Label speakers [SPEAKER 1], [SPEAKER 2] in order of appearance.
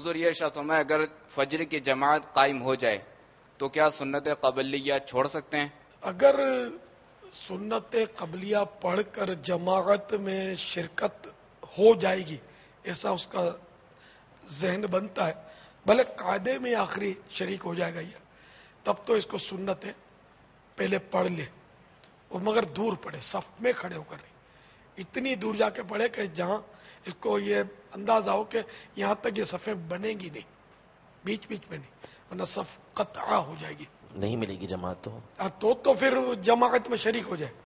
[SPEAKER 1] हुजूर ये इरशाद फरमाया अगर फजर की जमात कायम हो जाए तो क्या सुन्नत क़बलिया छोड़ सकते हैं?
[SPEAKER 2] अगर सुन्नत कबलिया पढ़कर जमात में शिरकत हो जाएगी, ऐसा उसका जहन बनता है, भले कायदे में आखिरी शरीक हो जाएगा ये, तब तो इसको सुन्नत है पहले पढ़ ले, और मगर दूर पढ़े, सफ में खड़े होकर नहीं, इतनी दूर जाके पढ़े कि जहां इसको ये अंदाजा हो कि यहां तक ये सफ़ें बनेगी नहीं, बीच बीच में नहीं, वरना सफ कतआ हो जाएगी।
[SPEAKER 3] नहीं मिलेगी जमात तो
[SPEAKER 2] तो फिर जमात में शरीक हो जाए।